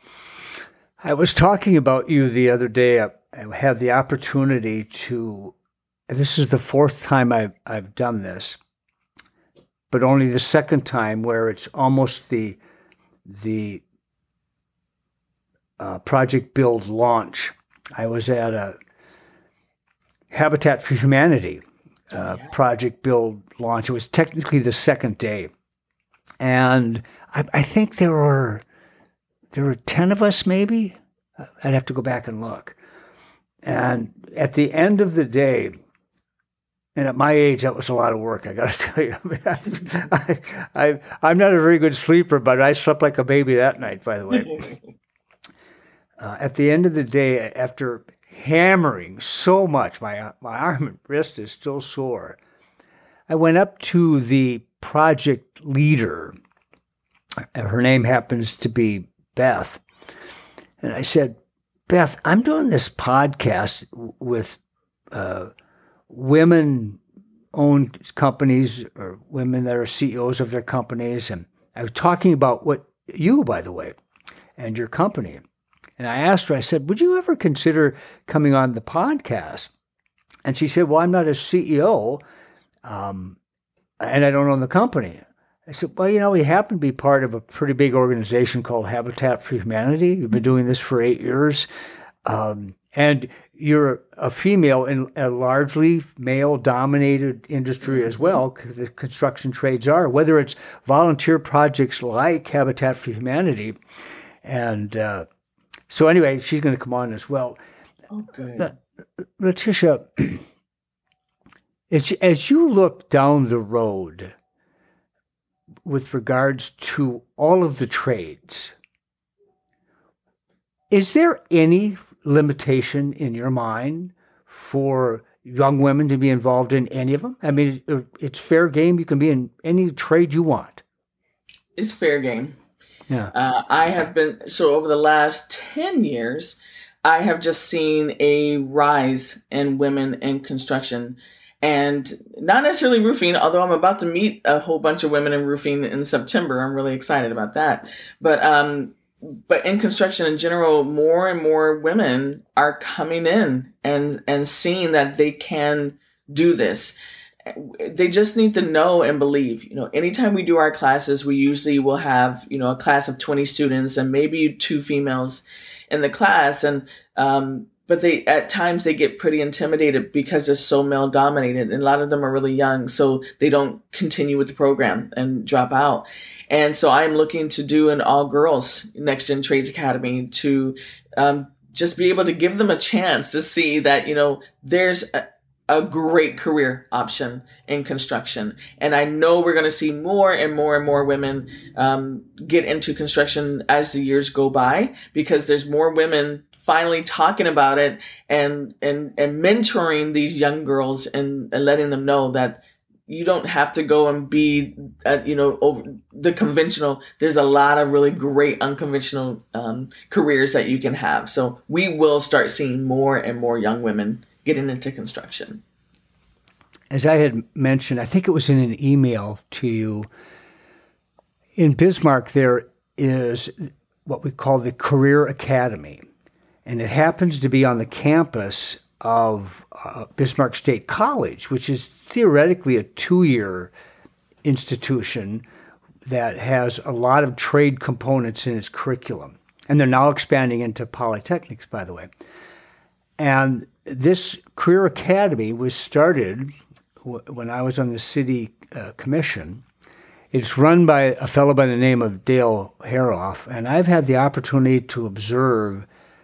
I was talking about you the other day. I, I had the opportunity to, and this is the fourth time I've, I've done this, but only the second time where it's almost the the uh, Project Build launch. I was at a Habitat for Humanity uh, oh, yeah. Project Build launch. It was technically the second day, and I, I think there were there were ten of us, maybe. I'd have to go back and look. And at the end of the day, and at my age, that was a lot of work, I got to tell you. I mean, I, I, I'm not a very good sleeper, but I slept like a baby that night, by the way. uh, at the end of the day, after hammering so much, my, my arm and wrist is still sore, I went up to the project leader. Her name happens to be Beth. And I said, Beth, I'm doing this podcast with uh, women-owned companies or women that are C E Os of their companies. And I was talking about what you, by the way, and your company. And I asked her, I said, would you ever consider coming on the podcast? And she said, well, I'm not a C E O, um, and I don't own the company. I said, well, you know, we happen to be part of a pretty big organization called Habitat for Humanity. We've been doing this for eight years. Um, and you're a female in a largely male-dominated industry as well, because the construction trades are, whether it's volunteer projects like Habitat for Humanity. And uh, so anyway, she's going to come on as well. Oh, good. Now, Letitia, as, as you look down the road with regards to all of the trades, Is there any limitation in your mind for young women to be involved in any of them? I mean, it's fair game. You can be in any trade you want. It's fair game. Yeah. Uh, I have been, so over the last ten years, I have just seen a rise in women in construction, and not necessarily roofing, although I'm about to meet a whole bunch of women in roofing in September. I'm really excited about that. But, um, but in construction in general, more and more women are coming in and, and seeing that they can do this. They just need to know and believe. You know, anytime we do our classes, we usually will have, you know, a class of twenty students and maybe two females in the class. And, um, but they, at times they get pretty intimidated because it's so male dominated, and a lot of them are really young. So they don't continue with the program and drop out. And so I'm looking to do an all girls Next Gen Trades Academy to, um, just be able to give them a chance to see that, you know, there's a, a great career option in construction. And I know we're going to see more and more and more women um, get into construction as the years go by, because there's more women finally talking about it and and and mentoring these young girls and, and letting them know that you don't have to go and be, uh, you know, over the conventional. There's a lot of really great unconventional um, careers that you can have. So we will start seeing more and more young women getting into construction. As I had mentioned, I think it was in an email to you, in Bismarck there is what we call the Career Academy, and it happens to be on the campus of uh, Bismarck State College, which is theoretically a two-year institution that has a lot of trade components in its curriculum. And they're now expanding into polytechnics, by the way. And this Career Academy was started w- when I was on the city uh, commission. It's run by a fellow by the name of Dale Haroff, and I've had the opportunity to observe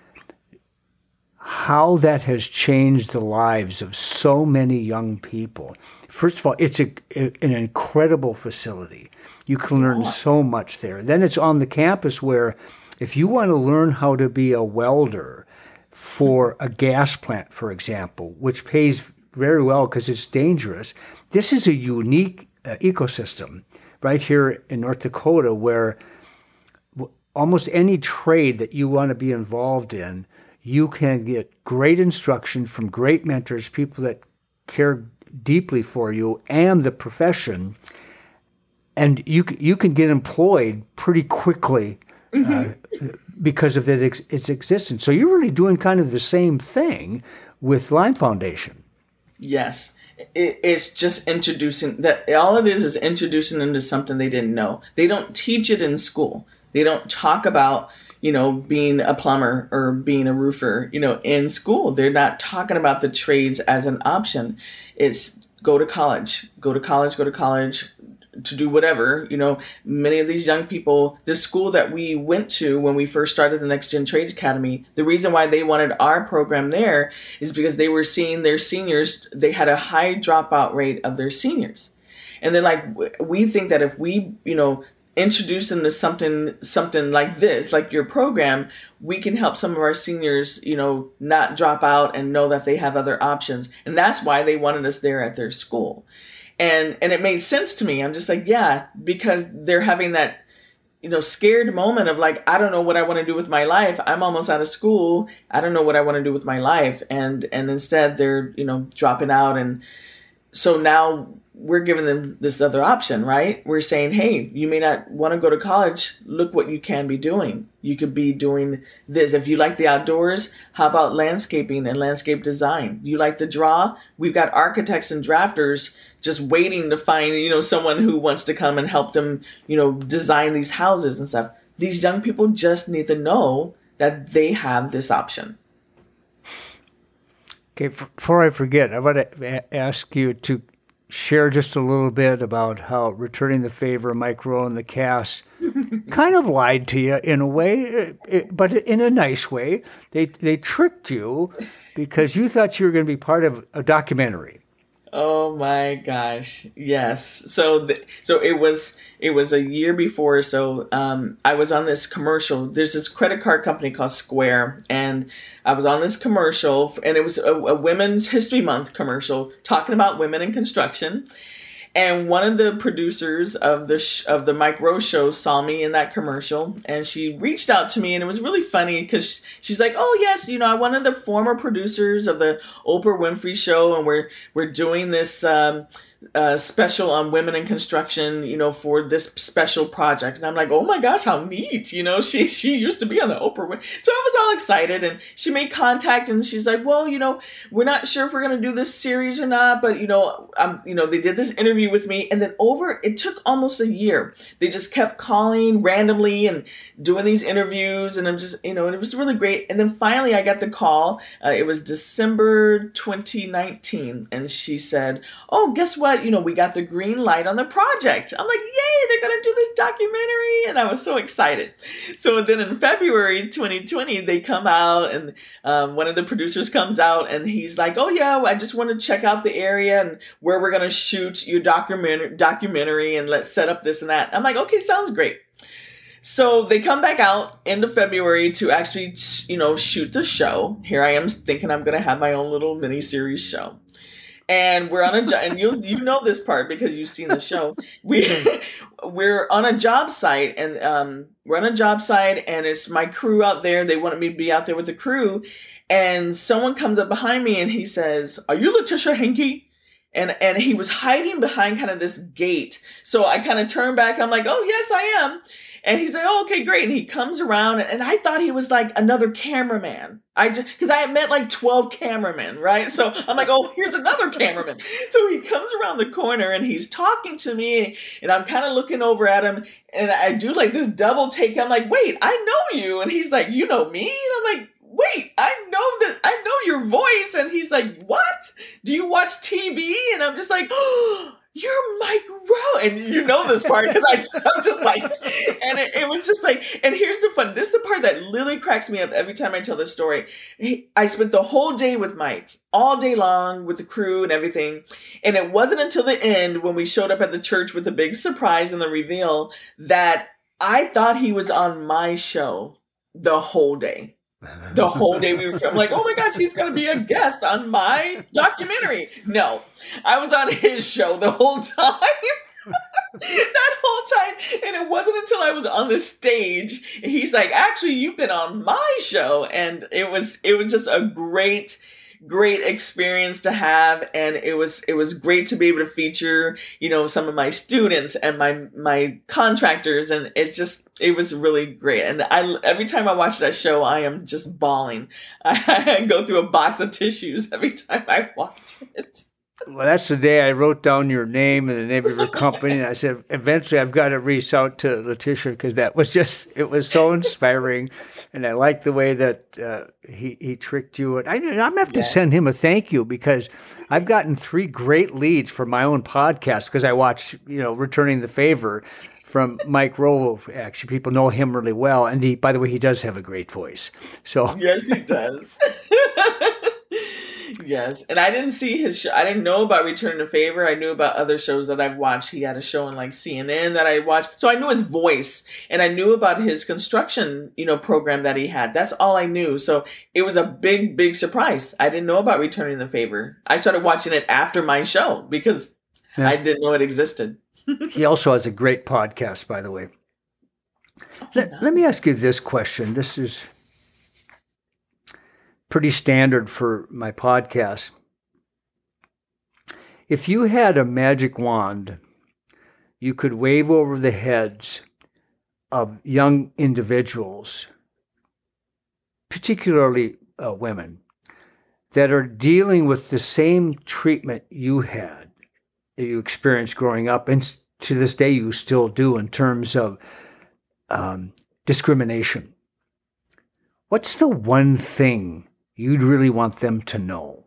how that has changed the lives of so many young people. First of all, it's a, an incredible facility. You can learn so much there. Then it's on the campus where if you want to learn how to be a welder for a gas plant, for example, which pays very well because it's dangerous, this is a unique uh, ecosystem right here in North Dakota where w- almost any trade that you want to be involved in, you can get great instruction from great mentors, people that care deeply for you and the profession, and you you can get employed pretty quickly uh, because of that ex- its existence. So you're really doing kind of the same thing with Line Foundation. Yes. It, it's just introducing that. All it is is introducing them to something they didn't know. They don't teach it in school. They don't talk about, you know, being a plumber or being a roofer, you know, in school. They're not talking about the trades as an option. It's go to college, go to college, go to college to do whatever. You know, many of these young people, the school that we went to when we first started the Next Gen Trades Academy, the reason why they wanted our program there is because they were seeing their seniors, they had a high dropout rate of their seniors. And they're like, we think that if we, you know, introduce them to something something like this, like your program, we can help some of our seniors, you know, not drop out and know that they have other options. And that's why they wanted us there at their school. And and it made sense to me. I'm just like, yeah, because they're having that, you know, scared moment of like, I don't know what I want to do with my life. I'm almost out of school. I don't know what I want to do with my life. And and instead they're, you know, dropping out. And so now we're giving them this other option, right? We're saying, hey, you may not want to go to college. Look what you can be doing. You could be doing this. If you like the outdoors, how about landscaping and landscape design? You like to draw? We've got architects and drafters just waiting to find, you know, someone who wants to come and help them, you know, design these houses and stuff. These young people just need to know that they have this option. Okay, before I forget, I want to ask you to share just a little bit about how Returning the Favor, Mike Rowe and the cast kind of lied to you in a way, but in a nice way. They they tricked you because you thought you were going to be part of a documentary Oh my gosh. Yes. So th- so it was it was a year before, so um I was on this commercial. There's this credit card company called Square, and I was on this commercial, and it was a, a Women's History Month commercial talking about women in construction. And one of the producers of the sh- of the Mike Rose show saw me in that commercial, and she reached out to me, and it was really funny because she's like, "Oh yes, you know, I'm one of the former producers of the Oprah Winfrey Show, and we're we're doing this um, uh, special on women in construction, you know, for this special project." And I'm like, "Oh my gosh, how neat!" You know, she she used to be on the Oprah Win- so I was all excited, and she made contact, and she's like, "Well, you know, we're not sure if we're gonna do this series or not, but you know, um, you know, they did this interview with me, and then over it took almost a year. They just kept calling randomly and doing these interviews, and I'm just, you know, and it was really great. And then finally, I got the call. Uh, it was December twenty nineteen, and she said, "Oh, guess what? You know, we got the green light on the project." I'm like, "Yay! They're gonna do this documentary," and I was so excited. So then in February twenty twenty, they come out, and um, one of the producers comes out, and he's like, "Oh yeah, I just want to check out the area and where we're gonna shoot your documentary, documentary, and let's set up this and that." I'm like, "Okay, sounds great." So they come back out end of February to actually, you know, shoot the show. Here I am thinking I'm going to have my own little mini series show. And we're on a job, and you you know this part because you've seen the show. We we're on a job site, and um, we're on a job site, and it's my crew out there. They wanted me to be out there with the crew, and someone comes up behind me, and he says, "Are you Letitia Henke?" And and he was hiding behind kind of this gate. So I kind of turned back. I'm like, "Oh yes, I am." And he's like, "Oh, okay, great." And he comes around, and I thought he was like another cameraman. I just, because I had met like twelve cameramen, right? So I'm like, "Oh, here's another cameraman." So he comes around the corner, and he's talking to me, and I'm kind of looking over at him, and I do like this double take. I'm like, "Wait, I know you." And he's like, "You know me?" And I'm like, "Wait, I know that, I know your voice." And he's like, "What? Do you watch T V?" And I'm just like, "Oh, you're Mike Rowe." And you know this part because I'm just like, and it, it was just like, and here's the fun. This is the part that literally cracks me up every time I tell this story. I spent the whole day with Mike, all day long with the crew and everything. And it wasn't until the end when we showed up at the church with the big surprise and the reveal that I thought he was on my show the whole day. The whole day we were filming, like, "Oh my gosh, he's going to be a guest on my documentary." No, I was on his show the whole time. That whole time. And it wasn't until I was on the stage, he's like, "Actually, you've been on my show." And it was, it was just a great, great experience to have. And it was, it was great to be able to feature, you know, some of my students and my, my contractors. And it just, it was really great. And I, every time I watch that show, I am just bawling. I, I go through a box of tissues every time I watch it. Well, that's the day I wrote down your name and the name of your company, and I said, eventually I've got to reach out to Letitia because that was just, it was so inspiring, and I like the way that uh, he, he tricked you. And I, I'm going to have to yeah. send him a thank you because I've gotten three great leads for my own podcast because I watch, you know, Returning the Favor from Mike Rowe. Actually, people know him really well, and he, by the way, he does have a great voice. So yes, he does. Yes. And I didn't see his show. I didn't know about Return the Favor. I knew about other shows that I've watched. He had a show on like C N N that I watched. So I knew his voice, and I knew about his construction, you know, program that he had. That's all I knew. So it was a big, big surprise. I didn't know about Returning the Favor. I started watching it after my show because yeah. I didn't know it existed. He also has a great podcast, by the way. Oh, let, nice. let me ask you this question. This is pretty standard for my podcast. If you had a magic wand, you could wave over the heads of young individuals, particularly uh, women, that are dealing with the same treatment you had, that you experienced growing up, and to this day you still do in terms of um, discrimination. What's the one thing you'd really want them to know?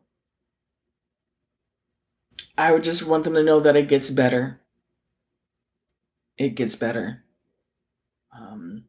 I would just want them to know that it gets better. It gets better. Um,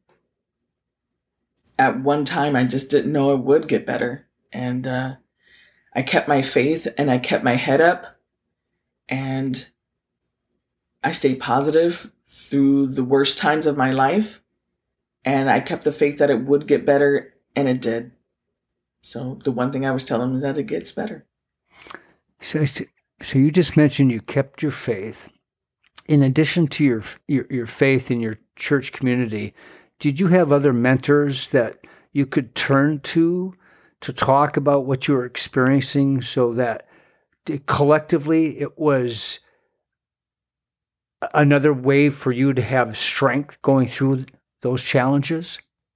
at one time, I just didn't know it would get better. And uh, I kept my faith and I kept my head up. And I stayed positive through the worst times of my life. And I kept the faith that it would get better, and it did. So the one thing I was telling them is that it gets better. So, so you just mentioned you kept your faith. In addition to your, your your faith in your church community, did you have other mentors that you could turn to to talk about what you were experiencing, so that collectively it was another way for you to have strength going through those challenges?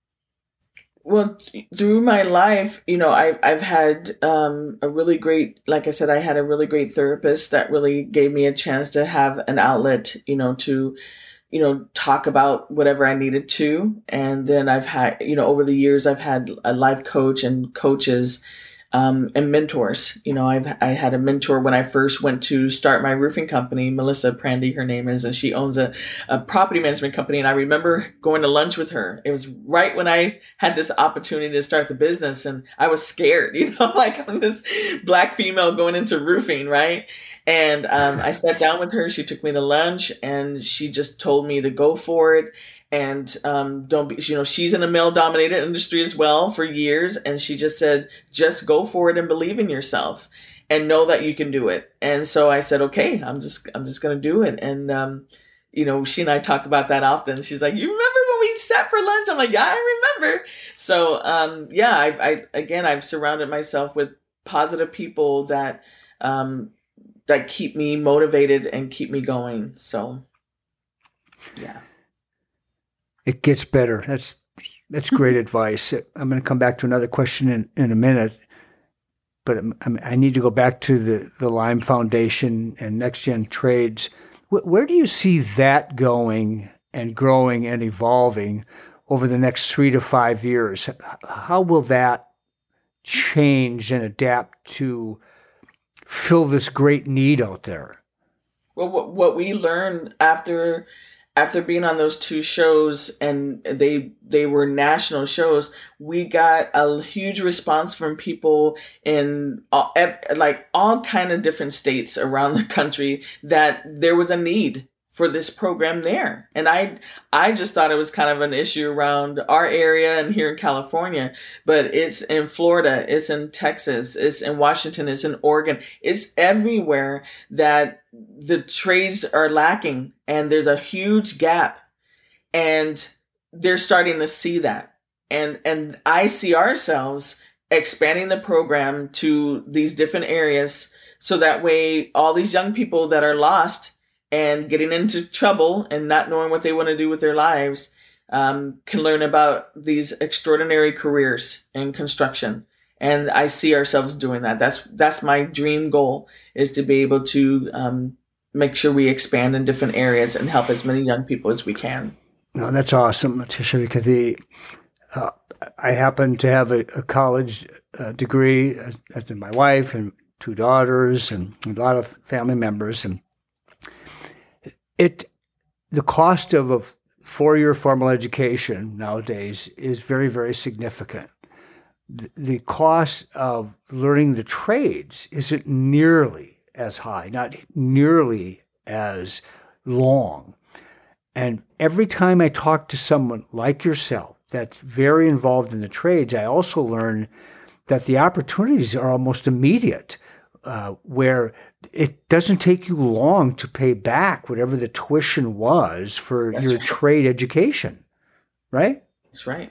Well, through my life, you know, I, I've had um, a really great, like I said, I had a really great therapist that really gave me a chance to have an outlet, you know, to, you know, talk about whatever I needed to. And then I've had, you know, over the years, I've had a life coach and coaches um, and mentors. You know, I've I had a mentor when I first went to start my roofing company, Melissa Prandy, her name is, and she owns a, a property management company. And I remember going to lunch with her. It was right when I had this opportunity to start the business, and I was scared, you know, like I'm this Black female going into roofing, right? And um, I sat down with her. She took me to lunch, and she just told me to go for it. And um, don't be, you know, she's in a male-dominated industry as well for years. And she just said, just go for it and believe in yourself and know that you can do it. And so I said, okay, I'm just, I'm just going to do it. And, um, you know, she and I talk about that often. She's like, you remember when we sat for lunch? I'm like, yeah, I remember. So, um, yeah, I, I, again, I've surrounded myself with positive people that, um, that keep me motivated and keep me going. So, yeah. It gets better. That's that's great advice. I'm going to come back to another question in, in a minute, but I'm, I need to go back to the, the Lime Foundation and Next Gen Trades. Where, where do you see that going and growing and evolving over the next three to five years? How will that change and adapt to fill this great need out there? Well, what, what we learned after after being on those two shows, and they they were national shows, we got a huge response from people in all, like all kind of different states around the country that there was a need for this program there. And I I just thought it was kind of an issue around our area and here in California, but it's in Florida, it's in Texas, it's in Washington, it's in Oregon, it's everywhere that the trades are lacking, and there's a huge gap, and they're starting to see that. And and I see ourselves expanding the program to these different areas, so that way all these young people that are lost and getting into trouble and not knowing what they want to do with their lives um, can learn about these extraordinary careers in construction. And I see ourselves doing that. That's that's my dream goal, is to be able to um, make sure we expand in different areas and help as many young people as we can. No, that's awesome, Letitia, because the uh, I happen to have a, a college uh, degree, as, as did my wife and two daughters and a lot of family members, and It, the cost of a four-year formal education nowadays is very, very significant. The, the cost of learning the trades isn't nearly as high, not nearly as long. And every time I talk to someone like yourself that's very involved in the trades, I also learn that the opportunities are almost immediate, uh, where it doesn't take you long to pay back whatever the tuition was for That's your right. trade education, right? That's right.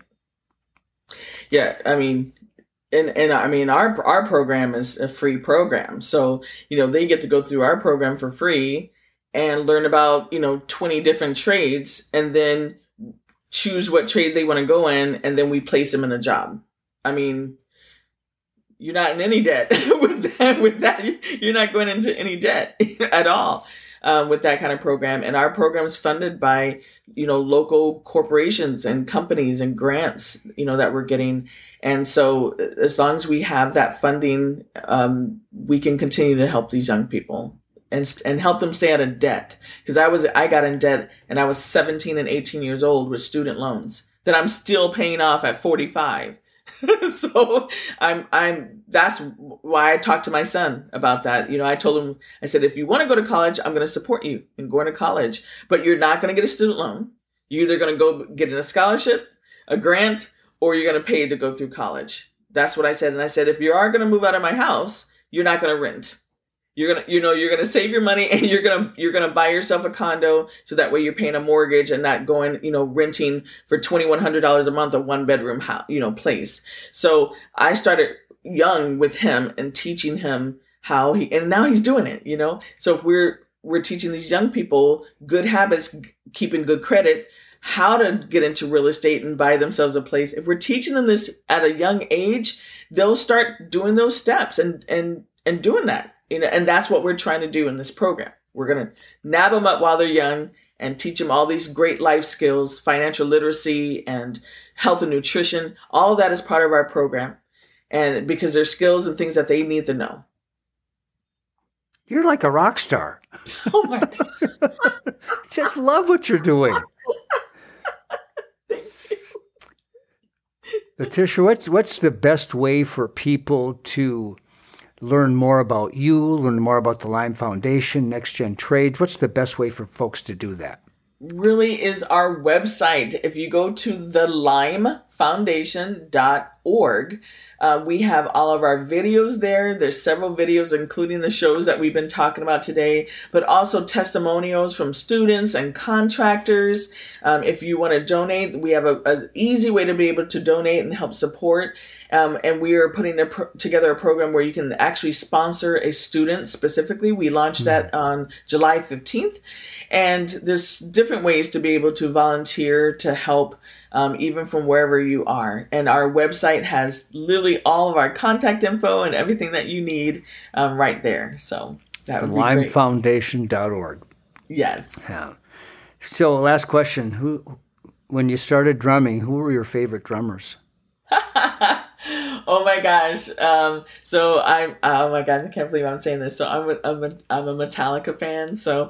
Yeah, I mean, and and I mean, our our program is a free program, so you know they get to go through our program for free and learn about you know twenty different trades, and then choose what trade they want to go in, and then we place them in a job. I mean, you're not in any debt with that. With that, you're not going into any debt at all uh, with that kind of program. And our program is funded by, you know, local corporations and companies and grants, you know, that we're getting. And so, as long as we have that funding, um, we can continue to help these young people and and help them stay out of debt. Because I was I got in debt, and I was seventeen and eighteen years old with student loans that I'm still paying off at forty-five. So I'm, I'm, that's why I talked to my son about that. You know, I told him, I said, if you want to go to college, I'm going to support you in going to college, but you're not going to get a student loan. You're either going to go get in a scholarship, a grant, or you're going to pay to go through college. That's what I said. And I said, if you are going to move out of my house, you're not going to rent. You're going to, you know, you're going to save your money and you're going to, you're going to buy yourself a condo. So that way you're paying a mortgage and not going, you know, renting for twenty-one hundred dollars a month, a one bedroom house, you know, place. So I started young with him and teaching him how he, and now he's doing it, you know? So if we're, we're teaching these young people good habits, keeping good credit, how to get into real estate and buy themselves a place. If we're teaching them this at a young age, they'll start doing those steps and, and, and doing that. You know, and that's what we're trying to do in this program. We're going to nab them up while they're young and teach them all these great life skills, financial literacy and health and nutrition. All of that is part of our program. And because they're skills and things that they need to know. You're like a rock star. Oh my God. Just love what you're doing. Thank you. Letitia, what's, what's the best way for people to learn more about you, learn more about the Lime Foundation, Next Gen Trades? What's the best way for folks to do that? Really is our website. If you go to the lime foundation dot org, uh, we have all of our videos there. There's several videos, including the shows that we've been talking about today, but also testimonials from students and contractors. Um, if you want to donate, we have an easy way to be able to donate and help support. Um, and we are putting a pro- together a program where you can actually sponsor a student specifically. We launched mm-hmm. that on July fifteenth. And there's different ways to be able to volunteer to help, um, even from wherever you are. And our website has literally all of our contact info and everything that you need um, right there. So that would be great. lime foundation dot org. Yes. Yeah. So last question. Who, when you started drumming, who were your favorite drummers? Oh my gosh. Um, so I'm, oh my God, I can't believe I'm saying this. So I'm a, I'm a, I'm a Metallica fan. So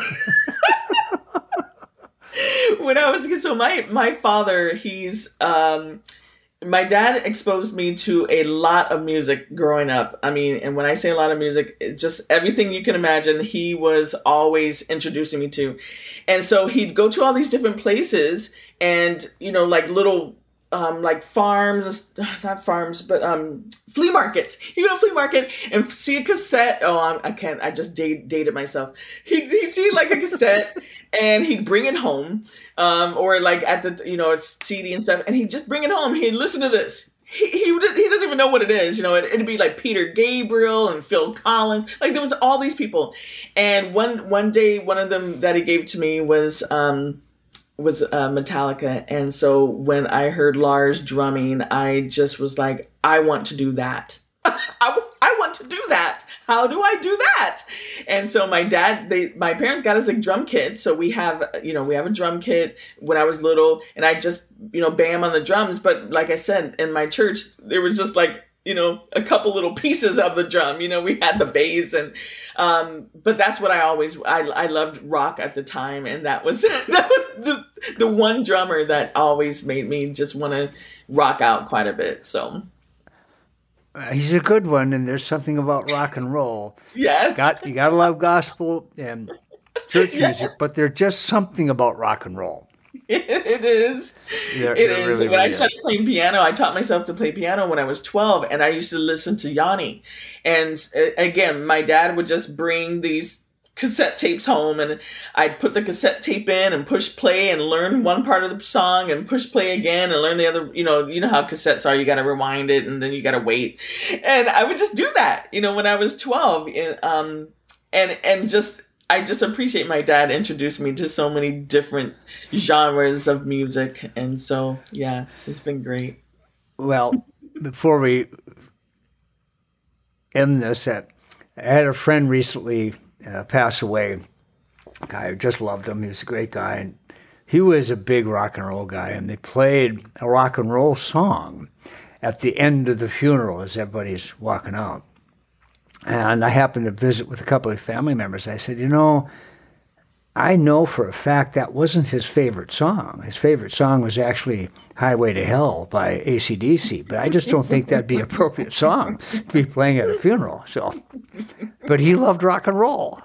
when I was a kid, so my, my father, he's, um, my dad exposed me to a lot of music growing up. I mean, and when I say a lot of music, it's just everything you can imagine, he was always introducing me to. And so he'd go to all these different places and, you know, like little, um, like farms, not farms, but um, flea markets. You go to a flea market and see a cassette. Oh, I'm, I can't, I just date, dated myself. He'd, he'd see like a cassette and he'd bring it home. Um, or like at the, you know, it's C D and stuff. And he'd just bring it home. He'd listen to this. He he, he didn't even know what it is. You know, it, it'd be like Peter Gabriel and Phil Collins. Like there was all these people. And one, one day, one of them that he gave to me was, um, was uh, Metallica. And so when I heard Lars drumming, I just was like, I want to do that. I, I want to do that. How do I do that? And so my dad, they, my parents got us a drum kit. So we have, you know, we have a drum kit when I was little and I just, you know, bam on the drums. But like I said, in my church, there was just like, you know, a couple little pieces of the drum, you know, we had the bass and, um, but that's what I always, I, I loved rock at the time. And that was, that was the, the one drummer that always made me just want to rock out quite a bit. So. Uh, he's a good one. And there's something about rock and roll. Yes. Got, you got to love gospel and church Yeah. music, but there's just something about rock and roll. It is. They're, it they're is. really, when really I started playing piano, I taught myself to play piano when I was twelve, and I used to listen to Yanni. And uh, again, my dad would just bring these cassette tapes home, and I'd put the cassette tape in and push play and learn one part of the song and push play again and learn the other. You know, you know how cassettes are. You got to rewind it, and then you got to wait. And I would just do that. You know, when I was twelve, um, and and just. I just appreciate my dad introduced me to so many different genres of music. And so, yeah, it's been great. Well, before we end this, uh, I had a friend recently uh, pass away. A guy, I just loved him. He was a great guy. And he was a big rock and roll guy. And they played a rock and roll song at the end of the funeral as everybody's walking out. And I happened to visit with a couple of family members. I said, you know, I know for a fact that wasn't his favorite song. His favorite song was actually Highway to Hell by A C D C, but I just don't think that'd be an appropriate song to be playing at a funeral. So, but he loved rock and roll.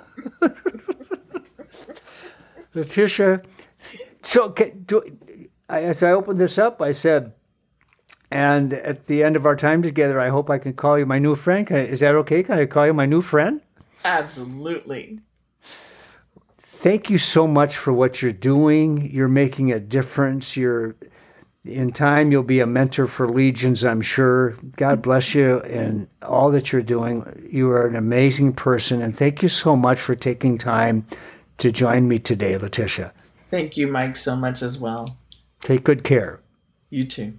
Letitia, so do, as I opened this up, I said, and at the end of our time together, I hope I can call you my new friend. Can I, is that okay? Can I call you my new friend? Absolutely. Thank you so much for what you're doing. You're making a difference. You're, in time, you'll be a mentor for legions, I'm sure. God bless you and all that you're doing. You are an amazing person, and thank you so much for taking time to join me today, Letitia. Thank you, Mike, so much as well. Take good care. You too.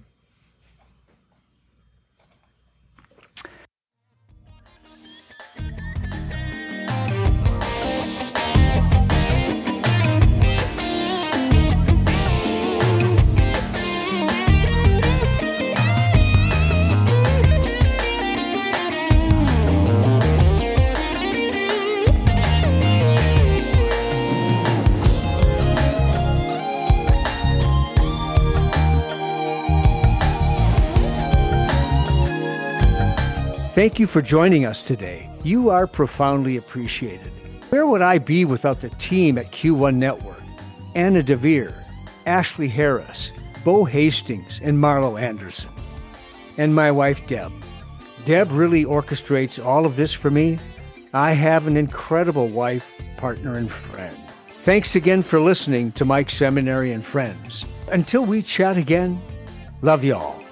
Thank you for joining us today. You are profoundly appreciated. Where would I be without the team at Q one Network? Anna DeVere, Ashley Harris, Bo Hastings, and Marlo Anderson. And my wife, Deb. Deb really orchestrates all of this for me. I have an incredible wife, partner, and friend. Thanks again for listening to Mike's Seminary and Friends. Until we chat again, love y'all.